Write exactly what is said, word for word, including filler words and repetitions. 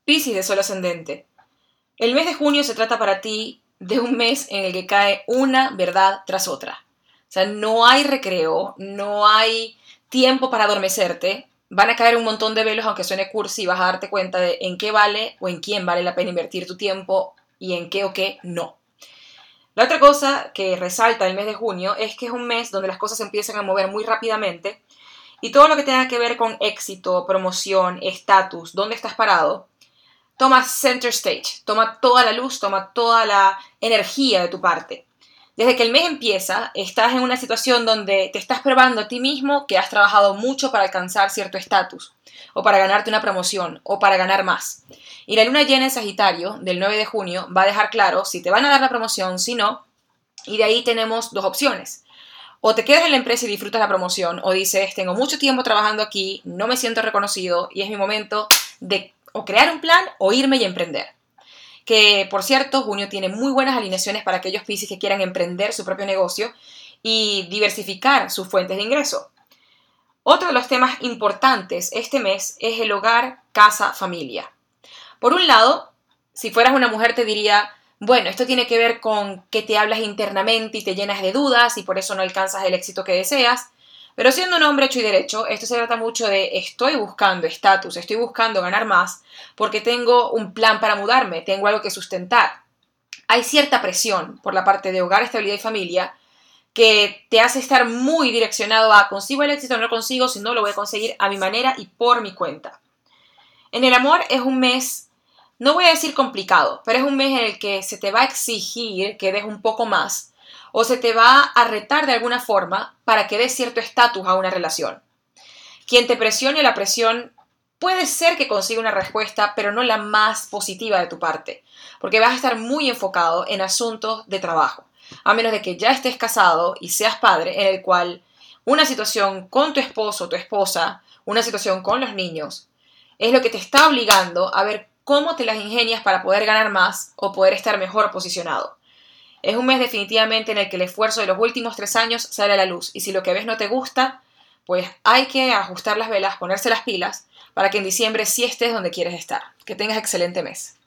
Piscis de Sol ascendente. El mes de junio se trata para ti de un mes en el que cae una verdad tras otra. O sea, no hay recreo, no hay tiempo para adormecerte. Van a caer un montón de velos, aunque suene cursi, y vas a darte cuenta de en qué vale o en quién vale la pena invertir tu tiempo y en qué o qué no. La otra cosa que resalta el mes de junio es que es un mes donde las cosas se empiezan a mover muy rápidamente y todo lo que tenga que ver con éxito, promoción, estatus, dónde estás parado, toma center stage, toma toda la luz, toma toda la energía de tu parte. Desde que el mes empieza, estás en una situación donde te estás probando a ti mismo que has trabajado mucho para alcanzar cierto estatus, o para ganarte una promoción, o para ganar más. Y la luna llena en Sagitario, del nueve de junio, va a dejar claro si te van a dar la promoción, si no, y de ahí tenemos dos opciones. O te quedas en la empresa y disfrutas la promoción, o dices, tengo mucho tiempo trabajando aquí, no me siento reconocido, y es mi momento de o crear un plan o irme y emprender. Que, por cierto, junio tiene muy buenas alineaciones para aquellos Piscis que quieran emprender su propio negocio y diversificar sus fuentes de ingreso. Otro de los temas importantes este mes es el hogar, casa, familia. Por un lado, si fueras una mujer te diría, bueno, esto tiene que ver con que te hablas internamente y te llenas de dudas y por eso no alcanzas el éxito que deseas. Pero siendo un hombre hecho y derecho, esto se trata mucho de estoy buscando estatus, estoy buscando ganar más porque tengo un plan para mudarme, tengo algo que sustentar. Hay cierta presión por la parte de hogar, estabilidad y familia que te hace estar muy direccionado a consigo el éxito o no lo consigo, si no lo voy a conseguir a mi manera y por mi cuenta. En el amor es un mes, no voy a decir complicado, pero es un mes en el que se te va a exigir que des un poco más o se te va a retar de alguna forma para que des cierto estatus a una relación. Quien te presione la presión puede ser que consiga una respuesta, pero no la más positiva de tu parte, porque vas a estar muy enfocado en asuntos de trabajo, a menos de que ya estés casado y seas padre, en el cual una situación con tu esposo o tu esposa, una situación con los niños, es lo que te está obligando a ver cómo te las ingenias para poder ganar más o poder estar mejor posicionado. Es un mes definitivamente en el que el esfuerzo de los últimos tres años sale a la luz y si lo que ves no te gusta, pues hay que ajustar las velas, ponerse las pilas para que en diciembre sí estés donde quieres estar. Que tengas excelente mes.